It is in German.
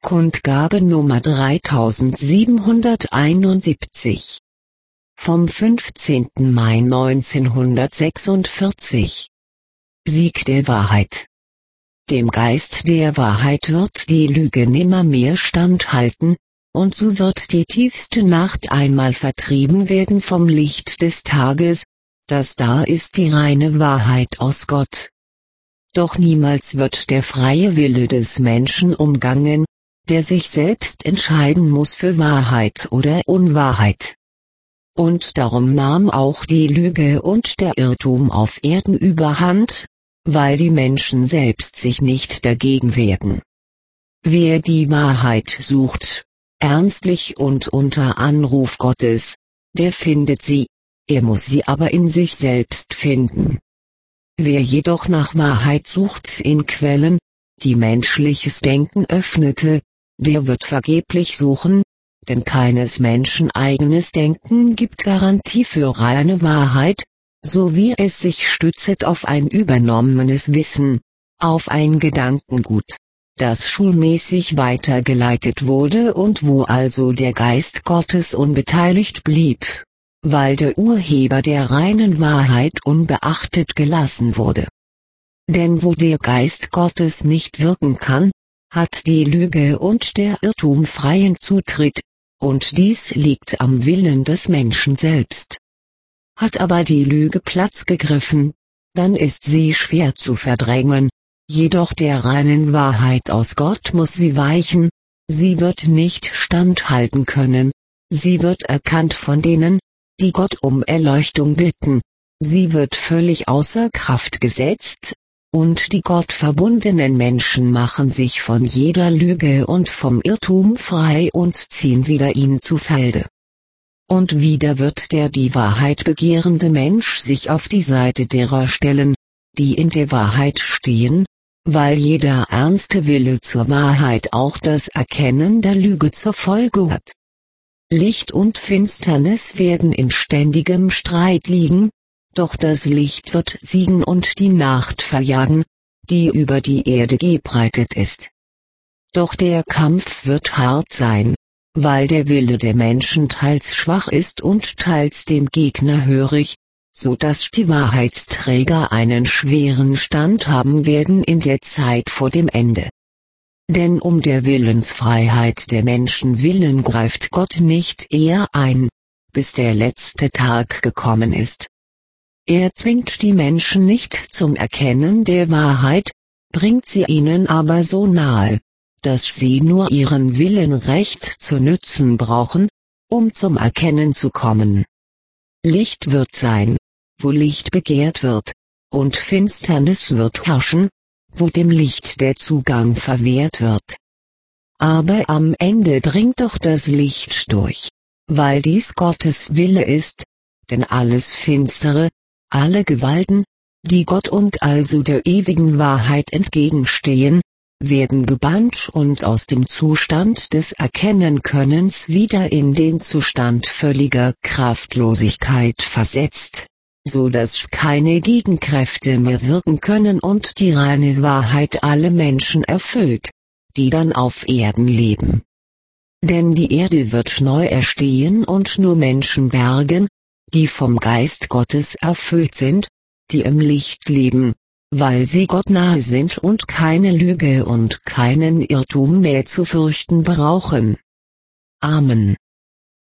Kundgabe Nummer 3771. Vom 15. Mai 1946. Sieg der Wahrheit. Dem Geist der Wahrheit wird die Lüge nimmermehr standhalten, und so wird die tiefste Nacht einmal vertrieben werden vom Licht des Tages, das da ist die reine Wahrheit aus Gott. Doch niemals wird der freie Wille des Menschen umgangen, der sich selbst entscheiden muss für Wahrheit oder Unwahrheit. Und darum nahm auch die Lüge und der Irrtum auf Erden überhand, weil die Menschen selbst sich nicht dagegen wehrten. Wer die Wahrheit sucht, ernstlich und unter Anruf Gottes, der findet sie, er muss sie aber in sich selbst finden. Wer jedoch nach Wahrheit sucht in Quellen, die menschliches Denken öffnete, der wird vergeblich suchen, denn keines Menschen eigenes Denken gibt Garantie für reine Wahrheit, so wie es sich stützet auf ein übernommenes Wissen, auf ein Gedankengut, das schulmäßig weitergeleitet wurde und wo also der Geist Gottes unbeteiligt blieb, weil der Urheber der reinen Wahrheit unbeachtet gelassen wurde. Denn wo der Geist Gottes nicht wirken kann, hat die Lüge und der Irrtum freien Zutritt, und dies liegt am Willen des Menschen selbst. Hat aber die Lüge Platz gegriffen, dann ist sie schwer zu verdrängen, jedoch der reinen Wahrheit aus Gott muss sie weichen, sie wird nicht standhalten können, sie wird erkannt von denen, die Gott um Erleuchtung bitten, sie wird völlig außer Kraft gesetzt, und die gottverbundenen Menschen machen sich von jeder Lüge und vom Irrtum frei und ziehen wieder ihn zu Felde. Und wieder wird der die Wahrheit begehrende Mensch sich auf die Seite derer stellen, die in der Wahrheit stehen, weil jeder ernste Wille zur Wahrheit auch das Erkennen der Lüge zur Folge hat. Licht und Finsternis werden in ständigem Streit liegen, doch das Licht wird siegen und die Nacht verjagen, die über die Erde gebreitet ist. Doch der Kampf wird hart sein, weil der Wille der Menschen teils schwach ist und teils dem Gegner hörig, so dass die Wahrheitsträger einen schweren Stand haben werden in der Zeit vor dem Ende. Denn um der Willensfreiheit der Menschen willen greift Gott nicht eher ein, bis der letzte Tag gekommen ist. Er zwingt die Menschen nicht zum Erkennen der Wahrheit, bringt sie ihnen aber so nahe, dass sie nur ihren Willen recht zu nützen brauchen, um zum Erkennen zu kommen. Licht wird sein, wo Licht begehrt wird, und Finsternis wird herrschen, wo dem Licht der Zugang verwehrt wird. Aber am Ende dringt doch das Licht durch, weil dies Gottes Wille ist, denn alles Finstere, alle Gewalten, die Gott und also der ewigen Wahrheit entgegenstehen, werden gebannt und aus dem Zustand des Erkennenkönnens wieder in den Zustand völliger Kraftlosigkeit versetzt, so dass keine Gegenkräfte mehr wirken können und die reine Wahrheit alle Menschen erfüllt, die dann auf Erden leben. Denn die Erde wird neu erstehen und nur Menschen bergen, die vom Geist Gottes erfüllt sind, die im Licht leben, weil sie Gott nahe sind und keine Lüge und keinen Irrtum mehr zu fürchten brauchen. Amen.